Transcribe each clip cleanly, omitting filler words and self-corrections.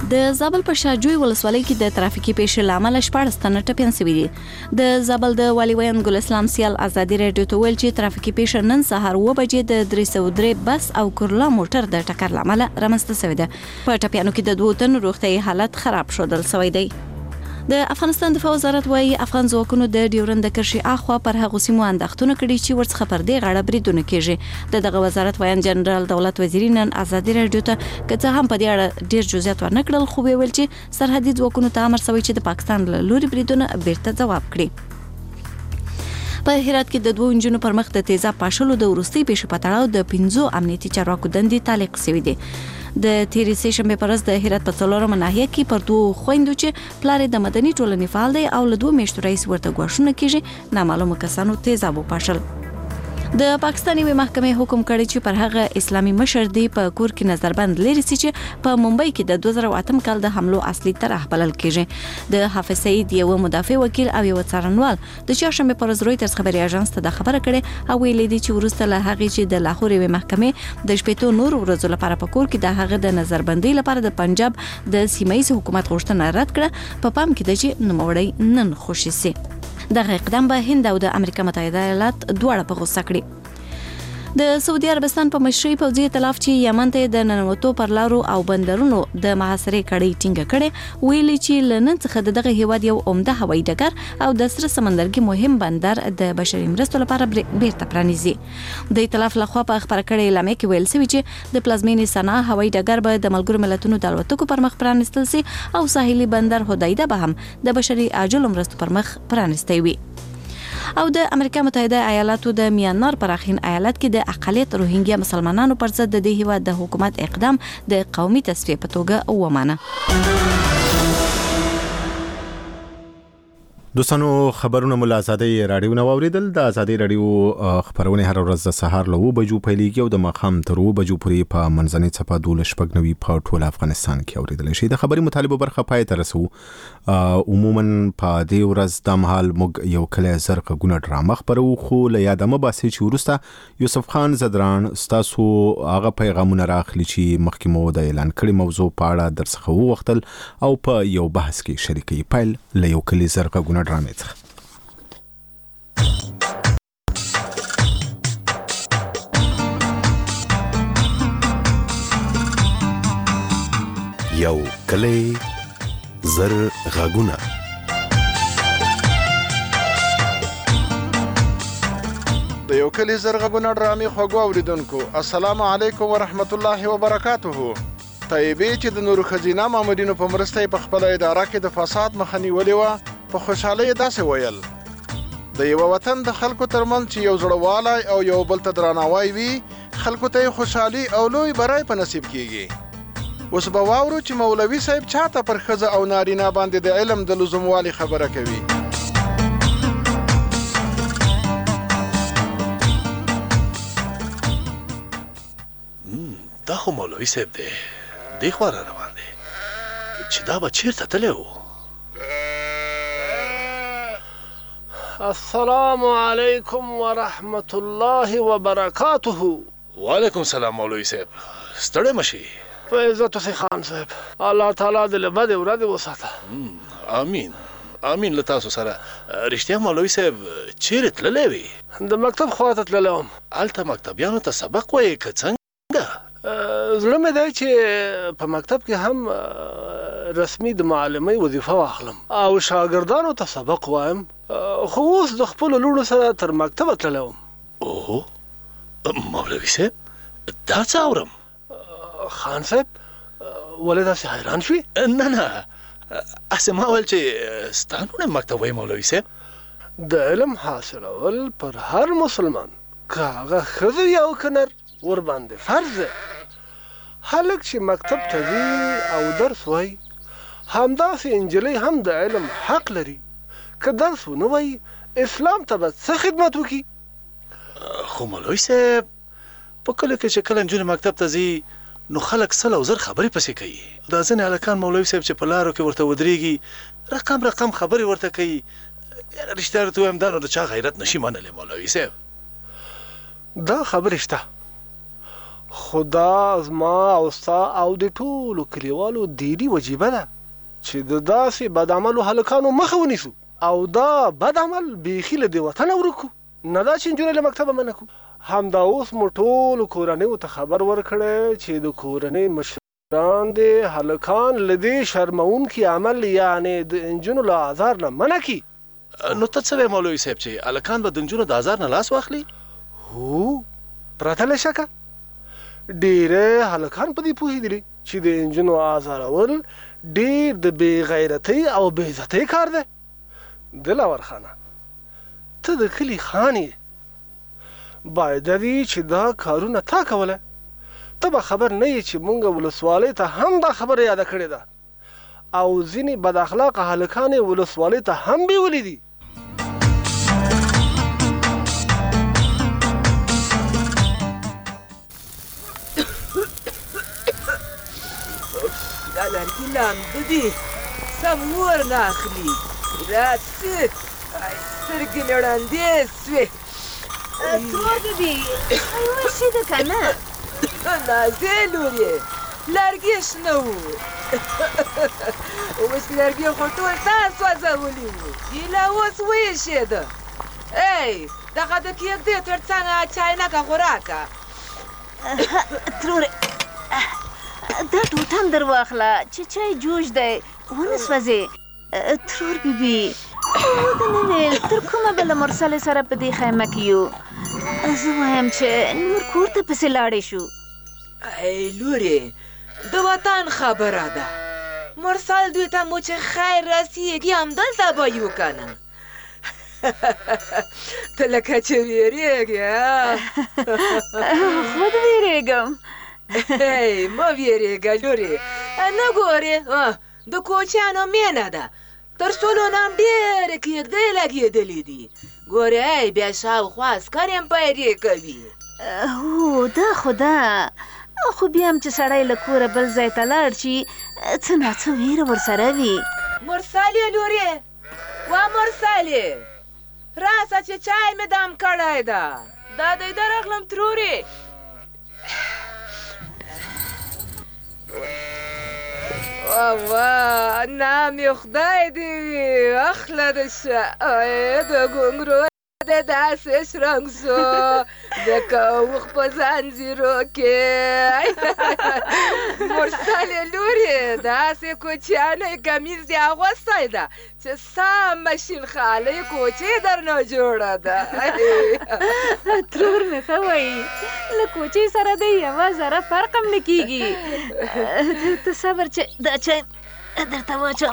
د زابل په شاجوی ولسوالۍ کې د ترافیکي پیښې له امله 14 تنه ټپیان شوي دي. د زابل د والي ویان ګل اسلام سیال ازادي راډیو ته ویل چې ترافیکي پیښه نن سهار 9 بجې د 303 بس او کورلا موټر د ټکر له امله رامنځته شوې ده. په ټپیانو کې د 2 تنو روغتیايي حالت خراب شودل شوی دی. د افغانستان دفاع وزارت وايي افغان ځواکونو د ډیورند کرښې اخوا پر هغو سیمو اندېښنه کړې چې ورڅخه پر دې غاړه بریدونه کیږي. دغه وزارت ویان جنرال دولت وزیری نن ازادي راډیو ته کته هم په دې اړه ډیر جزئیات ورنکړل، خو ویل چې سرحدي ځواکونو ته امر شوی چې د پاکستان له لوري بریدونه بیرته جواب کړي. په هرات کې د 2 انجونو پر مخ د تیزاب پاشلو د ورستي پیښې په تړاو د 15 امنیتي چارواکو دندې تعلیق شوې دي. د تیری سیشنبه پرز د هرات په څلورمه ناحیه کې پر 2 خويندو چې پلار د مدني ټولنې فعال دی او له 2 میاشتو رئیس ورته غوښنه کیږي نامعلومه کسانو تیزاب پاشل. د پاکستاني محکمې حکم کړی چې پر هغه اسلامي مشر دی په کور کې نظربند لري چې په ممبئی کې د 2008 کال د حملو اصلي طرح بلل کیږي. د حافظ سعید یو مدافع وکیل او یو څارنوال د چهارشنبه پر ورځ رويټرز خبري اژانس ته د خبره کړې او ویلي دي چې ورسته له هغه چې د لاهور محکمې د شپېتو نور ورځو لپاره په کور کې د هغه د نظربندۍ لپاره د پنجاب د سیمایي حکومت غوښتنه رد کړه. په پام کې ده چې نوموړی نن خوشي سي. دغه اقدام به هند او د امریکا متحده ایالات دواړه په غوسه کړي. د سعودي عربستان په مشرۍ پوځي ائتلاف چې یمن ته د ننوتو پر لارو او بندرونو د محاصرې کړۍ ټینګه کړي ویلي چې لنن څخه دغه هیواد یو عمده هوایي ډګر او د سره سمندرګي مهم بندر د بشري مرستو لپاره بیرته پرانیزي. د ائتلاف لخوا په خبره کړې اعلامیه کې ویل شوی چې د پلازمینې صنعا هوایي ډګر به د ملګرو ملتونو د الوتکو پر مخ پرانیستل شي او ساحلي بندر هدایده به هم د بشري عاجل مرستو پر مخ پرانیستی وي. او د امریکا متحده ایالاتو د میانمار پراخین ایالت کې د اقلیت روهینګیا مسلمانانو پر ضد د دې هیواد د حکومت اقدام د قومي تصفیه په توګه ومانه. دوستانو خبرونه مو له ازادي راډیو نه واوریدل. د ازادي راډیو خبرونه هر ورځ د سهار له 9 بجو پیلېږي او د ماښام تر 2 بجو پورې په منځنۍ څپه 12:90 په ټول افغانستان کې اوریدل شي. د خبري مطالبه برخه پای ته رسو. عموما په دې ورځ د مهال موږ یو کله زرق غونه ډرامه خبرو، خو له یادمه باسي چې ورسته یوسف خان زدران ستاسو هغه پیغامونه راخلي چې مخکې مو د اعلان کړي موضوع په اړه درڅخه وغوښتل او په یو بحث کې شریکي پیل له یو کله زرق غونه ډرامه څخه. یو کلی زر غاګونه. د یو کلی زر غاګونه ډرامې خوږو اوریدونکو السلام علیکم ورحمت الله وبرکاته. طیبې چې د نورو خزینه مامورینو په مرسته په خپل اداره کې د فساد مخه نیولې وه په خوشحالۍ داسې ویل د یو وطن د خلکو ترمنځ چې یو زړوالی او یو بل ته درناوی وي خلکو ته خوشحالي او لوی برای په نصیب کیږي. اوس به واورو چې مولوي صاحب چاته پر ښځه او نارینه باندې د علم د لزوموالي خبره کوي. دا خو مولوي صاحب دی، دی خوا را روان دی چې دا به چیرته تللی و. السلام علیکم ورحمت الله وبرکاته. وعلیکم سلام مولوي صاحب، ستړی مشي. په عزت اوسې خان صاحب، الله تعالی دې له بدې ورځې وساته. امین امین. له تاسو سره رښتیا مولوي صاحب چیرې تللی وي؟ د مکتب خواته تللی وم. هلته مکتبیانو ته سبق وایي که څنګه؟ زړه مې دی چې په مکتب کې هم رسمي د معلمۍ وظیفه واخلم او شاګردانو ته سبق وایم، خو اوس د خپلو لوڼو سره تر مکتبه تللی وم. اوه مولوي صاحب دا څه اورم؟ خان صاحب ولې داسې حیران شوي؟ نه هسې ما ویل چې ستا نوم مکتب وایي مولوي صاحب. د علم حاصلول پر هر مسلمان که هغه ښځه یا که نر ورباندې فرض دی. هلک چې مکتب ته ځي او درس وایي همداسې انجلۍ هم د علم حق لري. که درس ونه وایي اسلام ته به څه خدمت وکړي؟ خو مولوي صاحب په کله کې چې کله نجونې مکتب ته ځي نو خلک سل او زر خبرې پسې کوي. دا ځینې هلکان مولوي صاحب چې په لارو کې ورته ودرېږي رقم خبرې ورته کوي. رښتیا درته ووایم دا نو د چا غیرت نشي منلی مولوي صاحب. دا خبرې شته، خدا زما او ستا او د ټولو کلیوالو دیني وجیبه ده چې د داسې بد عملو هلکانو مخه ونیسو او دا بد عمل بیخي له دې وطنه ورکو نه دا چې نجونې له مکتبه منع کړو همدا اوس مو ټولو کورنیو ته خبر ورکړی چې د کورنۍ مشران دې هلکان له دې شرمونکي عمل یعنې د نجونو له آزار نه منع کړي نو ته څه وایې مولوي صاحب چې هلکان به د نجونو د آزار نه لاس واخلي هو پرته له شکه ډېری هلکان په دې پوهېدلي چې د نجونو آزارول ډېر د بې غیرتۍ او بې عزتۍ کار دی دلاور خانه ته د کلي خان یې باید وي چې دا کارونه تا کوله ته به خبر نه یې چې مونږ ولسوالۍ ته هم دا خبره یاده کړې ده او ځینې بد اخلاقه هلکان یې ولسوالۍ ته هم بیولي دي دا لرګي لامده دي سم ور نه اخلي راڅه سترګې مې ړندې سوې ترور ببي وشي ده که نه نازې لورې لرګي شنه وو اوس لرګي خو ټول تا سوځولي وو ایله اوس ویښېده ای دغه د کېږدۍ تر څنګه چاینکه خو راکه ترورې دا ټوټه هم در واخله چې چای جوش دی ونه سوځې ترور ببي ته نه ویل تر کومه به له مرسلې سره په دې خیمه کې یو زه وایم چې نور کور ته پسې لاړې شو ای لورې د وطن خبره ده مرسل دوی ته مو چې خیر رسیږي همدلته به یو که نه ته لکه چې ویرېږې خود ویرېږم مه ویرېږه لورې نه ګورې د کوچیانو مینه ده تر سلو نه هم ډېرې کېږدۍ لګېدلې دي ګورې بیا شاوخوا عسکر هم پیرې کوي هو دا خو ده خو بیا هم چې سړی له کوره بل ځای ته لاړ شي څه ناڅه ویره ورسره وي مرسلې لورې وا مرسلې راسه چې چای مې دم کړی ده دا دی درغلم ترورې وا نام خدای دې وي اخله د شه د ګونګرو د داسې شرنګ شو لکه اوښ په زنځیرو کې مرسلې لورې داسې کوچیانی کمیز دې اغوستی ده چې سم مشین خالۍ کوچې درنه جوړه ده ترور مې ښه وایي له کوچې سره د یوه ذره فرق هم نه کېږي ته صبر چې دا چای درته واچوم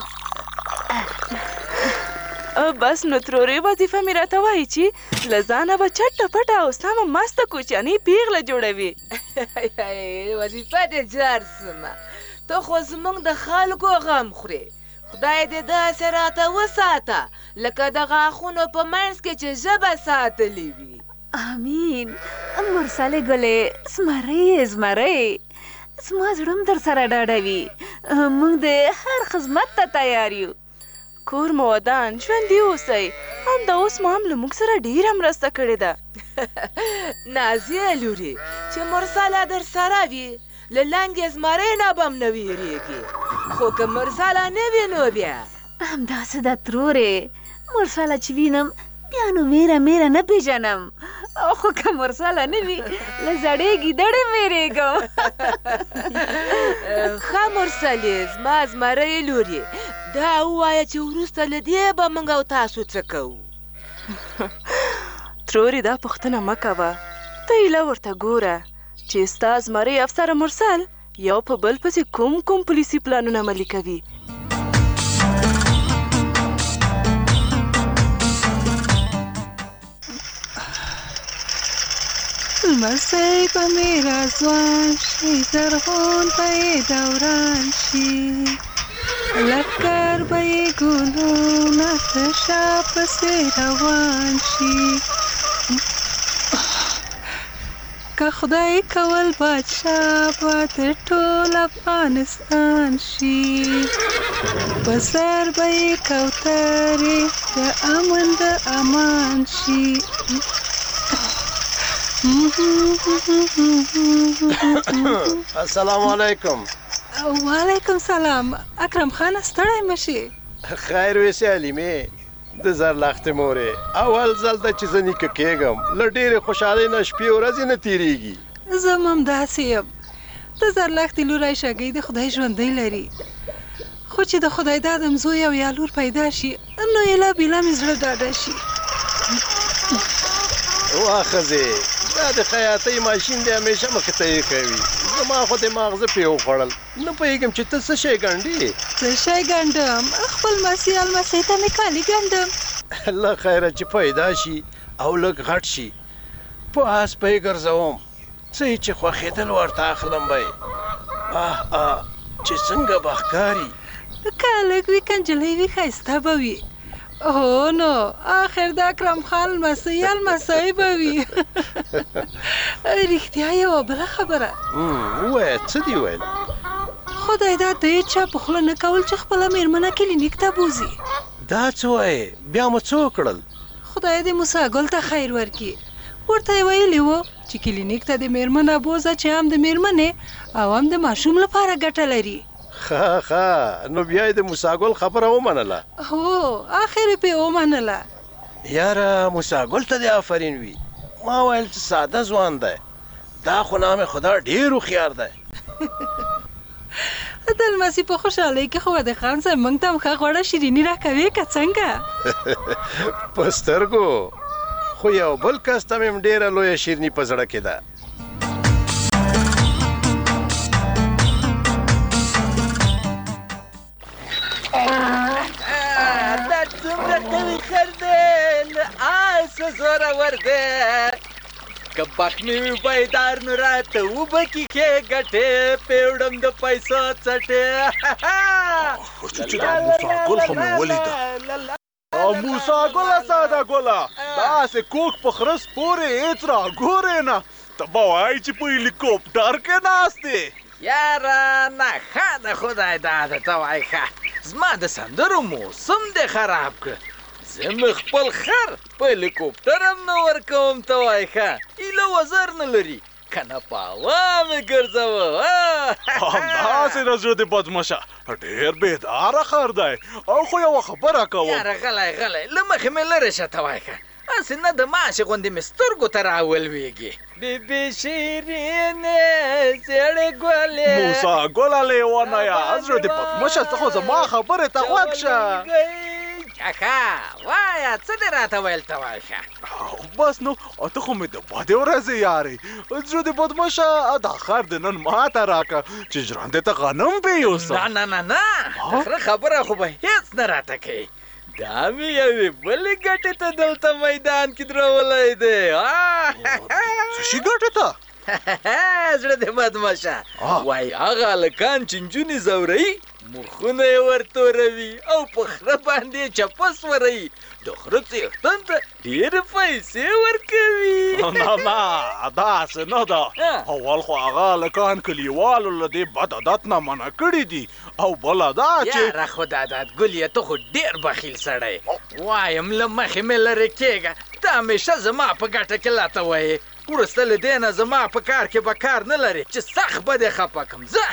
بس نو ترورې وظیفه مې راته وایي چې له ځانه به چټه پټه او سمه مسته کوچیانۍ پیغله جوړوي وظیفه دې جار سمه ته خو زموږ د خلکو غم خورې خدای دې داسې راته وساته لکه د غاښونو په منځ کې چې ژبه ساتلې وي امین مرسلې ګلې زمری زمری زما زړه هم در سره ډاډه وي موږ د هر خدمت ته تیار یو کور مو ودان ژوندي اوسئ همدا اوس مو هم له موږ سره ډېره مرسته کړې ده نازیه لورې چې مرسله در سره وي له لنګې زمرۍ نه به هم نه ویرېږي خو که مرسله نه وي نو بیا همداسې ده ترورې مرسله چې وینم بیا نو میره نه پېژنم خو که مرسله نه وي له زړې ګیدړې ویرېږم ښه مرسلې زما زمرۍ لورې دا ووایه چې وروسته له دې به موږ او تاسو څه کوو ترورې دا پوښتنه مه کوه ته ایله ورته ګوره چې ستا زمرۍ افسر مرسل یو په بل پسې کوم پولیسي پلانونه عملي کوي لمسی به مې راځوان شي زرغون به یې دوران شي لکر به یې ګلونه د شا پسې روان شي که خدای کول بادشاه به د ټول افغانستان شي په سر به یې کوترې د امن د امان شي السلام علیکم. وعلیکم سلام. اکرم خان ستړی مشي؟ خیر ویسې حلیمې د زرلښتې مورې، اول ځل ده چې زه نیکه کېږم. له ډېرې خوشحالۍ نه شپې ورځې نه تېرېږي. زه هم همداسې یم. د زرلښتې لوری شګۍ د خدای ژوندی لري، خو چې د خدای دادم زوی او یا لور پیدا شي نو ایله بیله مې زړه ډاډه شي. وا ښځې، دا د خیاطۍ ماشین دی همیشه مخې ته یې کوي. زما خو دماغ زه پرې وخوړل. نه پوهېږم چې ته څه شی ګڼډې؟ څه شی ګڼډم؟ خپل مسیح المسیح ته مې کالي ګڼډم. الله خیره چې پیدا شي او لږ غټ شي په آس به یې ګرځوم. څه یې چې خوښېدل ورته اخلم به یې. چې څنګه به ښکاري. که لږ وي که نجلۍ وي ښایسته به وي. هو نو آخر د اکرم خان لمسی المسی به وي. رښتیا یوه بله خبره. ووایه څه دي ویل؟ خدای دا د هېچا په خوله نه کول چې خپله مېرمنه کلینیک ته بوځي. دا څه وایې؟ بیا مو څه وکړل؟ خدای دې موسی ګل ته خیر ورکړي. ورته یې ویلي وو چې کلینیک ته د مېرمنه بوځه چې هم د مېرمنې او هم د ماشوم لپاره ګټه لري. ښه نو بیا یې د موسی ګل خبره ومنله؟ هو اخر یې پرې ومنله. یاره موسی ګل ته دې آفرین وي. ما ویل چې ساده ځوان دی، دا خو نام خدا ډېر هوښیار دی. د لمسي په خوشحالۍ کې خو د خان صاحب موږ ته هم ښه غوړه شیریني راکوي که څنګه؟ په سترګو. خو یو بل کس ته مې هم ډېره لویه شیریني په زړه کې ده. دا څومره قوي خر دی، له آسه زورور دی. که بخ مې وي بیدار نو راته وبکي ښې ګټې، پیوړم د پیسو څټې. چې دا موسی ګل خو مې ولیده. موسی ګله ساده ګله، داسې کوک په خرس پورې هېڅ راګورې نه. ته به وایي چې په هلیکوپټر کې ناست دی. یاره نه ښه د خدای داده ته وایي ښه. زما د سندرو موسم دی خراب که. زه مې خپل خر په هلیکوپټر هم نه ورکوم ته وایي ښه. ایله وزر نه لري که نه په هوا مې ګرځوه. همداسې د زړه د بدمشه ډېر بېداره خر دی. او خو یوه خبره کوم. یاره غلی له مخې مې لرې شه ته وایي ښه. هسې نه د ماشې غوندې مې سترګو ته راولوېږي. بیبي شیرینې زیړې ګلې. موسی ګله لیونیه، زړه د بدمشه ته خو زما خبرې ته غوږ شه. ښه وایه څه دې راته ویل ته وایه ښه. بس نو ته خو مې د بدې ورځې یارې. زړه د بدمشه دا خر د نن ماته راکه چې ژرندې ته غنم پې یوسم. نه د خره خبره خو به هېڅ نه راته کوي. دا مې یوې بلې ګټې ته دلته میدان کې درولی دی. څه شي ګټې ته؟ زړه دې بدمشه وایي هغه هلکان چې نجونې ځوروي مخونه یې ورتوروي او په خره باندې یې چپس وروي. د خره څښتن ته ډېرې پیسې ورکوي. نه داسې نه ده. اول خو هغه هلکان کلیوالو له دې بد عادت نه منع کړي دي، او بله دا چې یاره خدا داد ګلیه ته خو ډېر بخیل سړی. وایم له مخې مې لرې کېږه. ته همیشه زما په ګټه کې لاته وایې. وروسته له دې نه زما په کار کې به کار نه لرې چې سخت به دې خفه کړم. ځه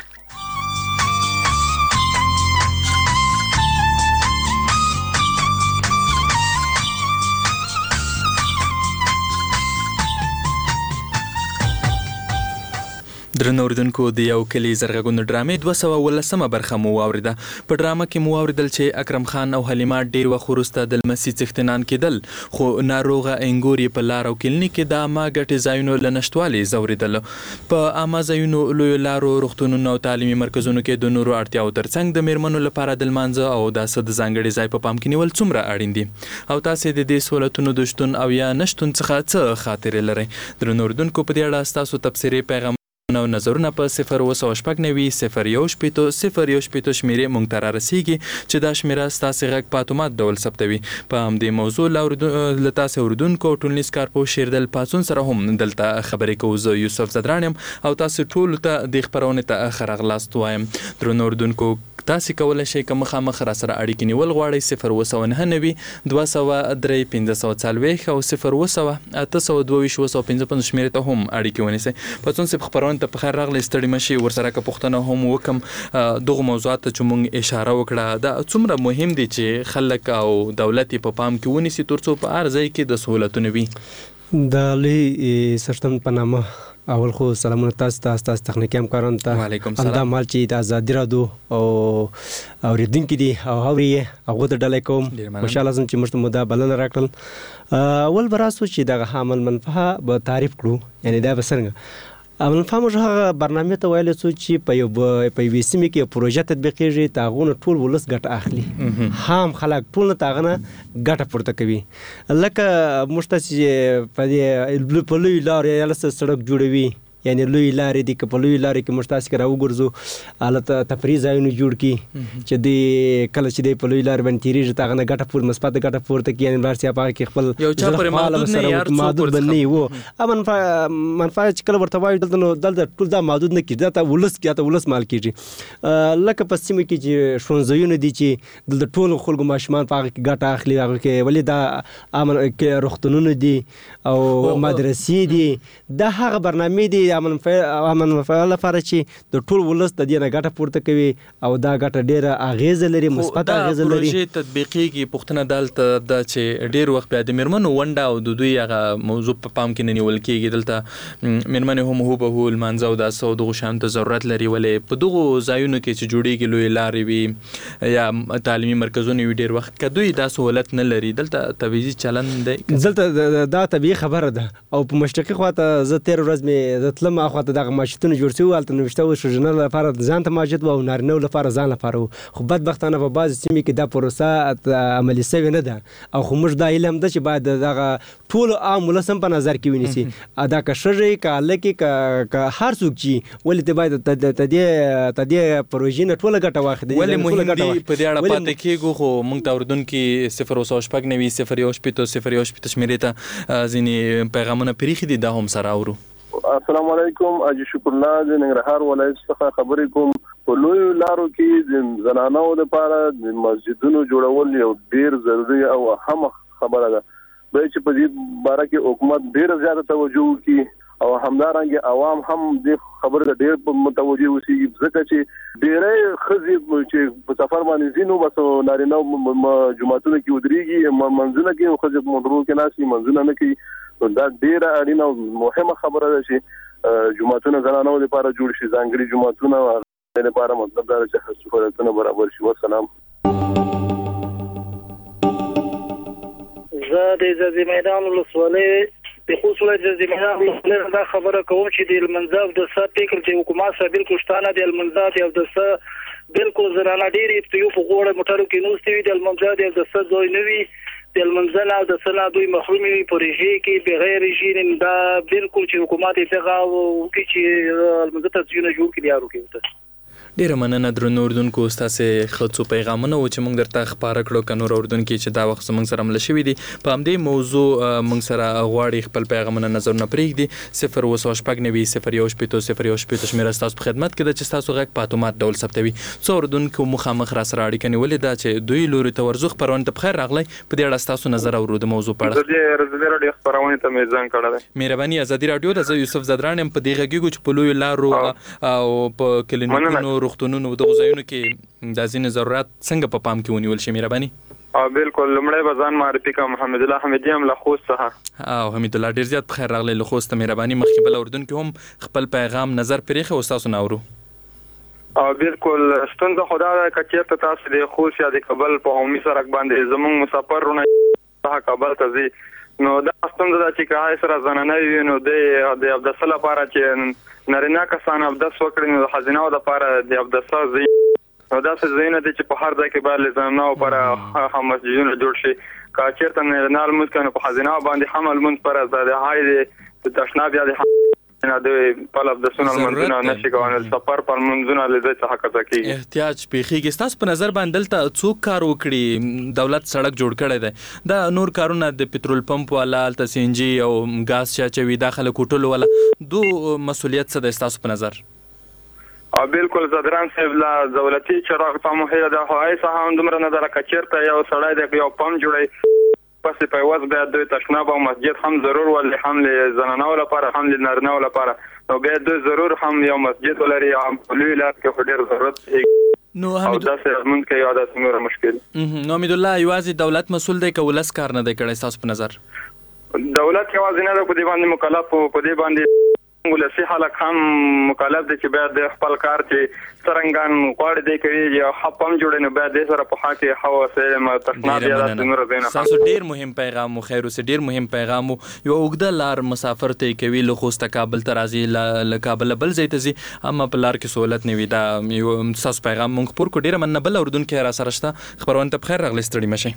درنو اوریدونکو، د یو کلي زرغږونو ډرامې 218مه برخه مو واورېده. په ډرامه کې مو واورېدل چې اکرم خان او حلیمه ډېر وخت وروسته د لمسي څښتنان کېدل، خو ناروغه انګور یې په لار او کلینیک کې د عامه ګټې ځایونو له نشتوالي ځورېدل. په عامه ځایونو، لویو لارو، روغتونونو او تعلیمي مرکزونو کې د نورو اړتیاو ترڅنګ د میرمنو لپاره د لمانځه او داسې د ځانګړي ځای په پام کې نیول څومره اړین دي، او تاسې د دې سہولتونو د شتون او یا نشتون څخه څه خاطرې لرئ؟ درنو اوریدونکو، په دې اړه ستاسو تبصرې، پیغام او نظرونه په 029901501 شمیرې مونږ ته رارسیږي چې دا شمیره ستاسې غږ په اتومات ډول ثبتوي. په همدې موضوع له تاسې اوریدونکو او ټولنیز کارپوه شیردل پاڅون سره هم دلته خبرې کوو. زه یوسف زدران یم او تاسې ټولو ته دې خپرونې ته ښه راغلاست وایم. درنو اوریدونکو، تاسې کولی شئ که مخامخ را سره اړیکې نیول غواړئ 029903540 او 02822 شمیرې ته هم اړیکې ونیسئ. پاڅون صاحب، خپرونې دلته په خیر راغلی ستړي مشي ورسره که پوښتنه هم وکم دغه موضوعات ته چې موږ اشاره وکړه دا څومره مهم دي چې خلک او دولت په پام کې ونیسي ترڅو په هر ځای کې د سهولتونه وي. د لوی سرطان په نامه اول خو سلامونه تاسو تخنیکي همکارانو ته. وعلیکم السلام. همدا مال چې د ازادي راډیو او اوریدونکي دي او اوري هغه ته ډالۍ کوم. خوشاله زم چې موږ دا بلنه راکړل. اول براسو چې دغه عمل منفعه به تعریف کړو یعنی دا به څنګه عمل فهمه هغه برنامه ته ویل څو چې په یو سیمه کې پروژه تطبیقېږي تاغونه ټول ولس ګټه اخلي هم خلک ټول تاغونه ګټه پورته کوي لکه مشتچې په دې په لوی لارې یا لسه سړک جوړوي یعنی لوی لارې دي که په لوی لارې کې مشتاس کې راوګرځو حالت تفریح ځایونه جوړ کړي چې دی کله چې دی په لوی لارې باندې تېرېږي ته هغه نه ګټه پورته مثبت ګټه پورته کړي یعنې بهر هغه کې خپل یو چا پرې محدود نه یار محدود به نه وي منفعه چې کله ورته وایو دلته نو دلته ټول دا محدود نه کېږي دا ولس کې دا ولس مال کېږي لکه په سیمه کې چې ښوونځیونه دي چې دلته ټولو خلکو ماشومان په هغه کې ګټه اخلي هغه کې ولې دا روغتونونه دي او مدرسې دي دا هغه برنامې دي امن فعال لپاره چې د ټول ولس د دې نه ګټه پورته کوي او دا ګټه ډیره اغیزه لري مثبت اغیزه لري. دا پروژې تطبیقېږي پوښتنه دلته دا چې ډیر وخت بیا د میرمنو ونډه او د دوی هغه موضوع په پام کې نه نیول کېږي دلته میرمنې هم هوبهو لمانځه او داسې او دغو شیانو ته ضرورت لري ولې په دغو ځایونو کې چې جوړېږي لویې لارې وي یا تعلیمي مرکزونه وي ډیر وخت که دوی دا سهولت نه لري دلته تبعیضي چلند دی دلته دا طبیعي خبره ده او په مشرقي خواته زه تېره ورځ مې تلم اخواته دغه ماشینونه جوړ شوي هلته نوشته وو ښځینه لپاره ځان ته ماجد وو او نارینهو لپاره ځان لپاره وو خو بدبختانه په بعضې سیمې کې دا پروسه عملي سوې نه ده او خو موږ دا علم ده چې باید دغه ټولو عام ولس هم په نظر کې ونیسي دا که ښځه که هلک که هر څوک چې ولې ته باید د دې پروژې نه ټوله ګټه واخلي. ولې مهم دي په دې اړه پاتې کېږو خو موږ ته اورېدونکي 0 شمېرې ته ځینې پیغامونه پرېښي دي دا هم سره اورو. السلام علیکم اجي شکر الله د ننګرهار ولایت څخه خبرې کوم. په لویو لارو کې د زنانو لپاره د مسجدونو جوړول یو ډیر ضروري او اهم خبره ده باید چې په دې باره کې حکومت ډیر زیاته توجه وکړي او همدارنګه عوام هم دې خبره ته ډیر متوجه اوسي ځکه چې ډیرې ښځې چې په سفر باندې ځي نو بس نارینه جوماتونو کې ودرېږي منځونه کې ښځې په موټرو کې ناستي منځونه نه کوي دا ډیره اړینه او مهمه خبره ده چې جوماتونه زنانو لپاره جوړ شي ځانګړي جوماتونه لپاره مطلب دا چې سہولتونه برابر شي. والسلام. زه د زازي میدان ولسوالۍ د خوست ولایت زازي میدان ولسوالۍ دا خبره کوم چې د المنځاب د څه فکر چې حکومت سره بالکل شتانه د المنځاب یو د څه بالکل زنانه ډېرې په یو په غوړه موټرو کې نوستې وي د المنځاب یو د څه ځای نه وي د المنځنه او د سنا دوی محرومي وي پروژې کې بغیر رژیم دا بالکل چې حکومت یې څنګه او چې المنځ ته ځینې جوړ کړي یارو کې ډیره مننه درنو اردوونکو ستاسو خڅو پیغامونه و چې موږ درته خبره کړو کنو اردوونکو چې دا وخت موږ سره مل شوې دي په همدې موضوع موږ سره غواړي خپل پیغامونه نظرونه پرېږدي 0 شمېره ستاسو په خدمت کې ده چې ستاسو غږ په اتومات ډول ثبتوي څو اردوونکو مخامخ را سره اړیکه نیولې ده چې دوی لوري ته ورزو خبرونه ته بخیر راغلی په دې اړه ستاسو نظر اورو د موضوع په اړه د رادیو خبرونه ته میزان کړه مهرباني ازادي رادیو د یوسف زدران په دې غږیږي چې په لوی لارو او په کلینیکونو روغتونونو دغه ځایونو کې د ځینې ضرورت څنګه په پام کې ونیول شي مهرباني؟ بالکل لمړی بزان معرفي کوم محمد الله حمیدی هم له خوست څخه او حمید الله ډیر زیات بخیر راغلی له خوست مهرباني مخکې بل اردوونکو هم خپل پیغام نظر پرېښه او تاسو ناورو بالکل ستونزه خدا کچېرته تاسو د خوست یا د کابل په عمومي سړک باندې زموږ مسافرونه څخه کابل ته ځي نو دا ستونزه ده چې که سره زنانه وي نو د اودس لپاره چې نارینه کسان اودس وکړي نو د ښځینهو لپاره د اودس ځای نو داسې ځایونه دي چې په هر ځای کې باید له زنانو لپاره هم مسجدونه جوړ شي که چېرته نارینه لمونځ کوي نو په ښځینهو باندې هم لمونځ فرض ده د هغې د تشناب یا د پلب د سنل منځونه نشي کولی سفر پر منځونه له ځای څخه قضا کېږي احتیاج پېښېږي ستاسو په نظر باندې دلته څوک کار وکړي دولت سړک جوړ کړی دی دا نور کارونه د پټرول پمپ والا هلته سی ان جي او ګاز چې اچوي دا خلک وټلو والا دو مسؤلیت څه دی ستاسو په نظر؟ بالکل زدران صاحب لا دولتي چراغ ته مهیا د هوای څخه هم دومره نه ده لکه چېرته یو سړی د یو پمپ جوړوي پس په وځ بیا د تشناب او مسجد هم ضرور ولې هم له زنانو لپاره هم له نارینه‌و لپاره نو بیا د ضرور هم یو مسجد ولري هم لوی لار کې ډېر ضرورت نو او داسې مونږ کې یاد اسمه مشکل نو حمید الله یوازې دولت مسول دی که ولس کار نه دی کړی تاسو په نظر دولت یوازې نه ده په دې باندې مکلف په دې باندې ولسی خلک هم مکلف دي چې بیا د خپل کار چې څرنګه غواړي دی کوي یا حپم جوړ نه بیا د سره په حق حواس ما تخناب یا د نور زینه تاسو ډیر مهم پیغام مو خیر اوسه ډیر مهم پیغام یو اوږده لار مسافر ته کوي له خوسته کابل ته راځي له کابل بل ځای ته ځي اما په لار کې سہولت نه وي دا یو تاسو پیغام مونږ پور کو ډیر من بل اردن کې را سره شته خبرونه ته بخیر راغلی ستړي مشي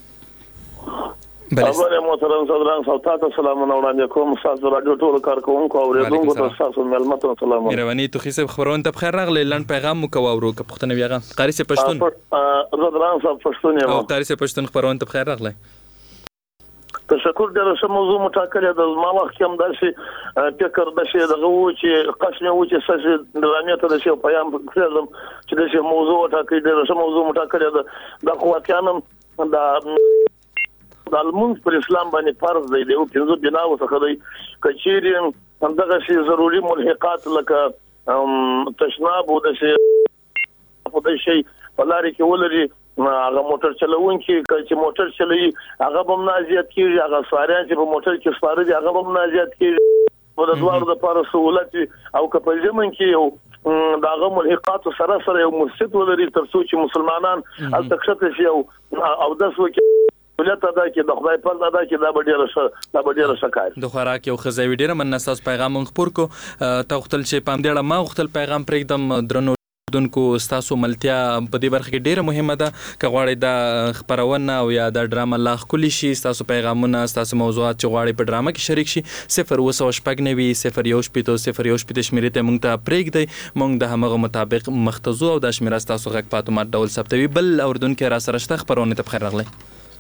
خبر محترم صدران صاحب سلامونه وړاندې کوم تاسو راډیو ټول کارکونکو او ریډونکو ته تاسو ملمت سلام مهرباني تو خیسه خبرونه ته بخیر راغلی لاند پیغام مو کوو ورو که پښتنه ویغه قاری سه پښتون صدران صاحب پښتون یم او قاری سه پښتون خبرونه ته بخیر راغلی تشکر ډېر ښه موضوع مټاکلې د ما وخت کې هم داسې فکر داسې دغه و چې قسم و چې ساسې درامه ته داسې پیغام کړم چې داسې موضوع ټاکلې ډېر ښه موضوع مټاکلې د قوتیانم د المنز پر اسلام باندې فرض دی او پنځه بناو څخه دی کچيري همدغه شی ضروري ملحقات لکه تشناب او د شی په دې شی ولاري کې ولري هغه موټر چلوونکي چې موټر چلوي هغه هم نازیات کیږي هغه سواریان چې په موټر کې سپاره دي هغه هم نازیات کیږي په دوار د لپاره سہولت او کپل زمون کې یو داغه ملحقات سره یو مسجد ولري ترڅو چې مسلمانان التکشت شي او د سوکي ولته دا کې د خدای په ادا کې دا ډیره شکایت د خوراک یو خزاوی ډیره من نساس پیغام خپور کو توختل چې پام دیړه ما وختل پیغام پرېږدم درنو دونکو تاسو ملتیا په دې برخه کې ډیره مهمه ده که غواړئ د خبرونه او یا د ډرامه لا خولي شي تاسو پیغامونه تاسو موضوعات چې غواړئ په ډرامه کې شریک شي 0 شمیرې ته مونږ ته پرېږدئ مونږ د همغه مطابق مختزو او د شمیره تاسو غږ په اتومات ډول ثبتوي بل اوردونکو را سره شته خبرونه ته بخیر راغلی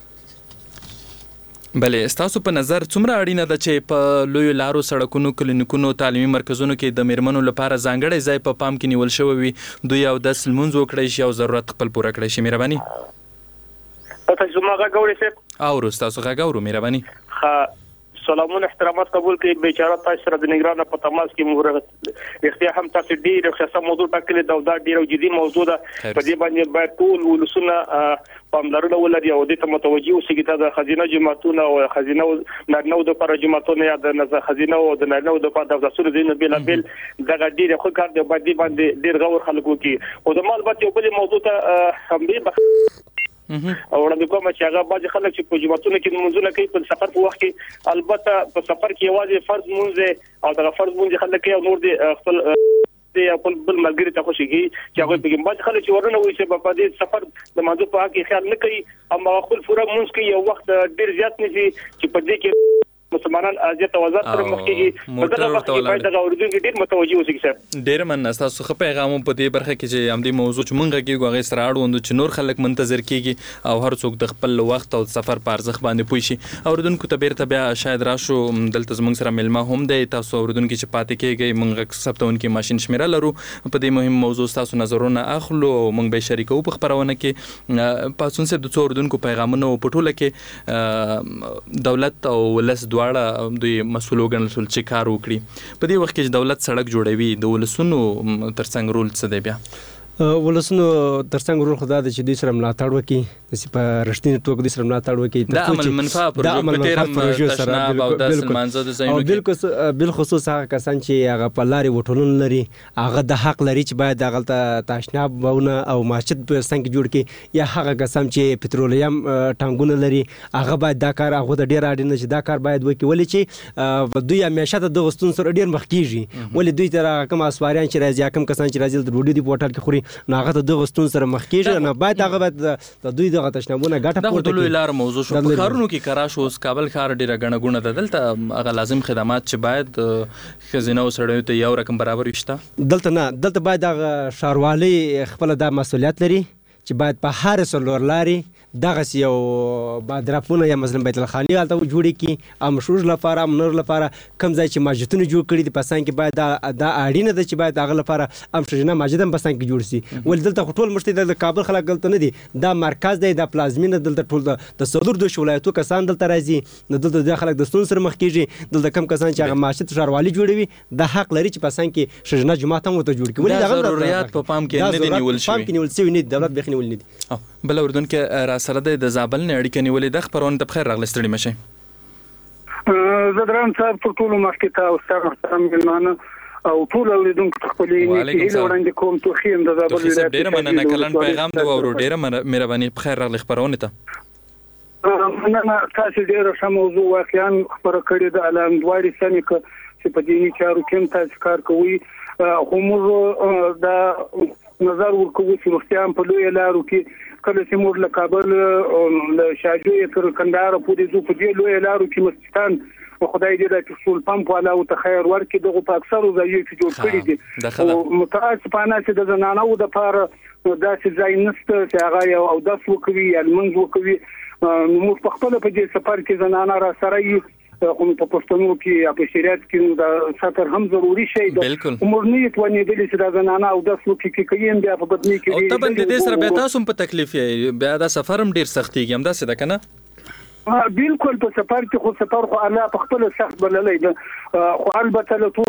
بله ستاسو په نظر څومره اړینه ده چې په لوی لارو سړکونو کلینیکونو تعلیمي مرکزونو کې د میرمنو لپاره ځانګړی ځای په پام کې نیول شوی وي دوی او د لمونځ وکړي شي او ضرورت خپل پوره کړي شي مهرباني تاسو ما غاوري سه او تاسو غاورو مهرباني سلامون احترامات قبول کړئ بیچاره تاسو سره د نگران په تماس کې مغرب اختیار هم تاسو ډیر ښه موضوع ټاکلې دا ډیر جدي موضوع ده په دې باندې باید ټول ولسونه پاملرنه ولري او د متوجي اوسېږي ته د خزینه جماعتونو او خزینه نارینه د پر جماعتونو یا د خزینه او د نارینه د پر د رسول دین بل دغه ډیر خو کار دی باندې ډیر غور خلکو کې او د مال باندې بل موضوع ته هم به او وړاندې کوم چې هغه باج خلک چې په جماعتونو کې منځونه کوي په سفر په وخت کې البته په سفر کې یوازې فرض مونږ او دغه فرض مونږ خلک یو نور دي خپل خپل بل ملګری ته خوشيږي چې هغه په باج خلک چې ورنه وي چې په دې سفر د ماده په حق کې خیال نه کوي اما خپل پوره مونږ کې یو وخت ډیر زیات نشي چې په دې کې مسلمانان ازیت وزارت سره مخکېږي دغه وخت کې باید دغه اردو کې ډیر متوجي اوسئ سر ډیر من تاسو خو پیغام په دې برخه کې چې هم دې موضوع چې مونږ کې غوغه سره اړوند چې نور خلک منتظر کیږي او هر څوک د خپل وخت او سفر په ارزښت باندې پوي شي اوردونکو ته بیرته بیا شاید راشو دلته زمونږ سره ملما هم دی تاسو اوردونکو چې پاتې کېږي مونږ ثبتون کې ماشين شمیره لرو په دې مهم موضوع تاسو نظرونه اخلو مونږ به شریکو په خبرونه کې پاتون سره د څو اوردونکو پیغامونه په ټوله کې دولت او ولس دواړه دوی مسؤل وګڼل شول چې کار وکړي په دې وخت کې دولت سړک جوړوي د ولسونو ترڅنګ رول څه دی بیا ولسونو ترڅنګ رول خدا د چې دوی سره ملاتړ وکړي د په رښتینی توګه دوی سره ملاتړ وکړي د عمل منفعه پروژو سره او د سلمانزه د زینو کې بالخصوص هغه کسان چې هغه په لارې وټولون لري هغه د حق لري چې باید هغه تشناب باونه او مسجد په څنګه جوړ کړي یا هغه کسان چې پټرولیم ټانګونه لري هغه باید دا کار هغه د ډیر اړین چې دا کار باید وکړي ولې چې دوی همیشه د غستون سره ډیر مخ کیږي ولې دوی تر کوم اسواريان چې راځي کوم کسان چې راځي د وډو دی پورټال کې خوري ناغه د غستون سره مخ کیږي نه باید هغه د دوی د تشنابونه ګټه پورته کړي د لار موضوع شو په کارونو کې کراش اوس کابل ښار ډیره غنغونه ده دلته هغه لازم خدمات چې باید خزینه وسړیو ته یو رقم برابر وشته دلته باید هغه ښاروالۍ خپل د مسولیت لري چې باید په هر څلور لارې دغسې یو بادرافونه یا مثلا بیت الخانې هلته جوړې کړي او مشروج لپاره منور لپاره کوم ځای چې مسجدونه جوړ کړي دي پسان کې باید دا اړینه ده چې باید هغه لپاره هم ښځینه مسجد هم پسان کې جوړ شي ولې دلته خو ټول مشتي د کابل خلک دلته نه دي دا مرکز دی دا پلازمینه دلته ټول د څلور ولایتو کسان دلته راځي نو دلته د خلک د ستونزو سره مخ کېږي دلته کم کسان چې هغه مسجد ښاروالي جوړوي د حق لري چې پسان کې ښځینه جومات هم ورته جوړ کړي ولې دا ضرورت په پام کې نه دي نیول شوي پام کې نیول شوي نه دي دولت بیخي نیول نه دي بل اردن کې را سره د زابل نه اړیکه نیولې د خبرونه ته بخیر راغلی ستړي مشئ زدران صاحب تر ټولو مخکې ته استاد محترم مېلمانه او ټول اوریدونکو ته خپلې هیله وړاندې کوم توخیم د زابل ولایت ډېره مننه کلن پیغام دی او ډېره مهرباني بخیر راغلی خبرونه ته مننه تاسو ډېره ښه موضوع واقعا خبره کړې ده الان دواړې سمې چې په دیني چارو کې تاسو کار کوي خو موږ د نظر ورکوو چې روغتیا په لوی لارو کې کله چې موږ له کابل له شاجوی تر کندهار پورې ځو په دې لوی لارو کې مسجدان خدای دې د ټول پمپ والا او ته خیر ورکړي دغه په اکثرو ځایونو کې جوړ کړي دي او متاسفانه چې د زنانو د لپاره داسې ځای نشته چې هغه یو او داس وکوي یا لمونځ وکوي موږ په خپل په دې سفر کې زنانه را سره یې کوم په پښتنو کې یا په شریعت کې د ساتر هم ضروری شی دی عمرنیت ونی دي چې د زنانه او د سلوکي کې کوي بیا په بدني کې او طبعا د دې سره به تاسو په تکلیف یې بیا دا سفر هم ډیر سختيږي هم دا څه ده کنه بالکل په سفر کې خو سفر خو الله په خپل سخت بللې ده خو البته له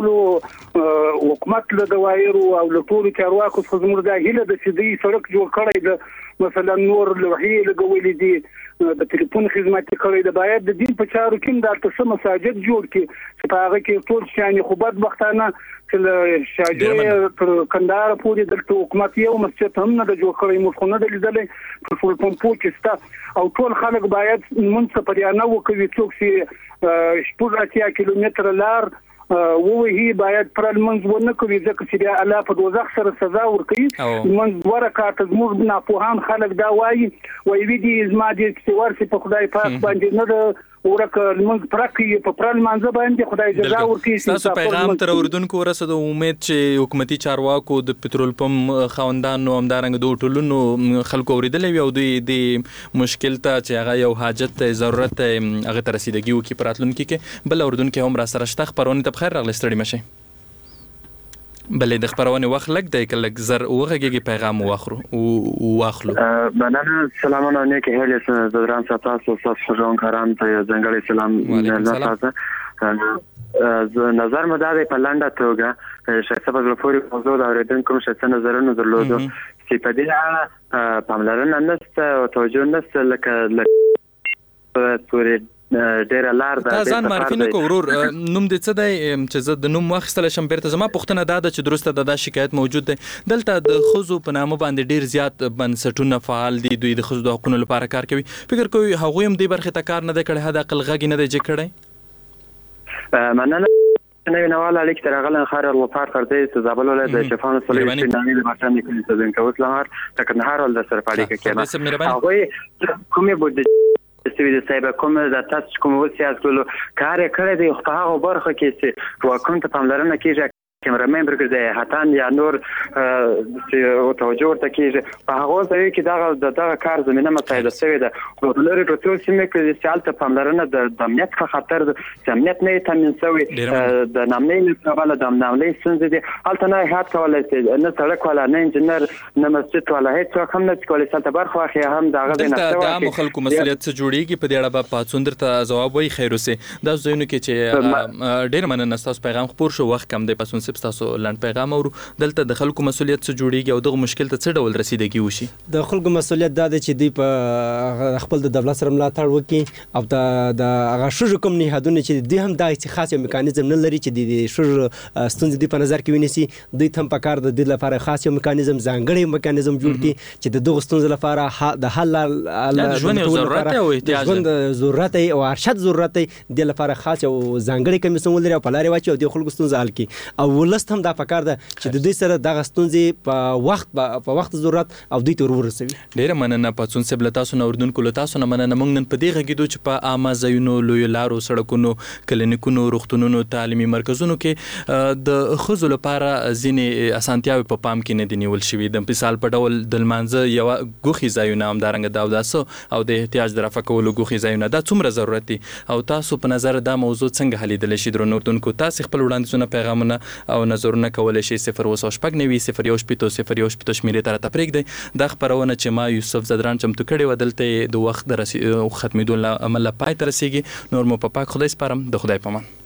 ټول حکومت له دوایرو او له ټول چارواکو څخه زموږ د هیله د سړي سړک جوړ کړی ده مثلا نور لوحې لګولې دي د ټلیفون خدمات کړی د باید د دین په چارو کې د تاسو مساجد جوړ کړي چې په هغه کې ټول شانې خو بدبختانه چې شاجوی تر کندهار پورې د حکومت یو مسجد هم نه جوړ کړی موږ خو نه لیدلې په فول پمپو کې ستا او ټول خلک باید منځ په یانه وکوي څوک چې شپږ اتیا کیلومتر لار وهي باید پر المنځ ونه کوي ځکه چې الله په دوزخ سره سزا ورکوي منځ ورکاته زموږ نه پوهان خلک دا وایي وی دي زما دې چې ورسي په خدای پاک باندې نه ورکه المنځ پرکې په پرل منځ باندې خدای جزا ورکړي تاسو پیغام تر اوردونکو ورسېدو امید چې حکومتي چارواکو د پټرول پمپ خاوندانو همدارنګه د هوټلونو خلکو اوریدلې وي او دوی د مشکل ته چې هغه یو حاجت ضرورت هغه ته رسیدګي وکړي په راتلونکي کې بل اوردونکو هم را سره شته خبرونه ته بخیر راغلی ستړي مشئ بلې د خبرونه وخت لګ دی کله زر وغږیږي پیغام واخلو مننه سلامونه نیکه هیله زدران تاسو ژوند کاران ته ځنګړی سلام نظر مو دا دی په لنډه توګه شخصي په لوري موضوع دا اوریدونکو شخصي نظرونه درلودو چې په دې اړه پاملرنه نشته او توجه نشته لکه پورې ډیر لار ده ځان معرفي نه کو ورور نوم دې څه دی چې زه د نوم واخیستل شم بیرته زما پوښتنه دا ده چې درسته دا شکایت موجود دی دلته د خزو په نامه باندې ډیر زیات بنسټونه فعال دي دوی د خزو د حقوقو لپاره کار کوي فکر کوي هغوی هم دې برخه ته کار نه دی کړی حد اقل غږی نه دی جوړ کړی مننه نوی نوال علیک تر غلن خیر الوفار فرده زابل ولایت شفان صلیبی نامی د بچان کې تدین کوت لهار تک نهار ول د سر پاړی کې کېما هغه کومه بود سوي د سایبر کوم د تاسو کوم وسیاست کولو کار کړی دی خو هغه برخه کې چې واکون ته پاملرنه کیږي کیمرامین برګزه هاتان یا نور او توجه ورته کیږي په هغه ځای کې دا کار زمينه مساعده شوی ده خو لري ټول سیمه کې چې حالت پاملرنه د امنیت په خطر د امنیت نه تامین شوی د نامنې په اړه د نامنې څنګه دي حالت نه هات کولای شي نه سړک ولا نه انجنیر نه مسجد ولا هیڅ هم نه کولای شي تبر خو هم دا غوډه نه دا مخالکو مسؤلیت څه جوړیږي په دې اړه په پاتوندر ته جواب وي خیر اوسه دا ځینو کې چې ډیر مننه تاسو پیغام خبر شو وخت کم دی پسون تاسو لاند پیغام او دلته د خلکو مسؤلیت څه جوړیږي او دغه مشکل ته څه ډول رسیدګي وشي د خلکو مسؤلیت دا دی چې دوی په خپل د دولت سره ملاتړ وکړي او د هغه شوجو کوم نهادونه چې دوی هم دای چې خاص یو میکانیزم نه لري چې د شوجو ستونزې په نظر کې ونیسي دوی هم په کار د دې لپاره خاص یو میکانیزم ځانګړی میکانیزم جوړ کړي چې د دغه ستونزې لپاره د حل ژوند ضرورت او احتیاج ژوند ضرورت او ارشد ضرورت د لپاره خاص یو ځانګړی کمیسیون لري او په لارې واچي او د خلکو ستونزې حل کړي او ولست هم دا پکار ده چې د دوی سره دغه ستونزې په وخت ضرورت او دوی ته ورسوي. ډیره مننه پاتون صاحب، له تاسو نه اردوونکو له تاسو نه مننه. موږ نن په دې غږیدو چې په عامه ځایونو، لویو لارو، سړکونو، کلینیکونو، روغتونونو، تعلیمي مرکزونو کې د ښځو لپاره ځینې اسانتیاوې په پام کې نه دي نیول شوي. د مثال په ډول د لمانځه یوه ګوښې ځایونه، همدارنګه د اوداسه او د احتیاج د رفع کولو ګوښې ځایونه، دا څومره ضرورت دي او تاسو په نظر دا موضوع څنګه حلیدلی شي؟ درنو اردوونکو، تاسې خپل وړاندیزونه، پیغامونه او نظرونه کولی شئ 0 شمیرې ته راته پرېږدئ. دا خپرونه چې ما یوسف زدران چمتو کړې وه، دلته د وخت د ختمېدو له امله پای ته رسېږي. نور مو په پاک خدای سپارم. د خدای په امان.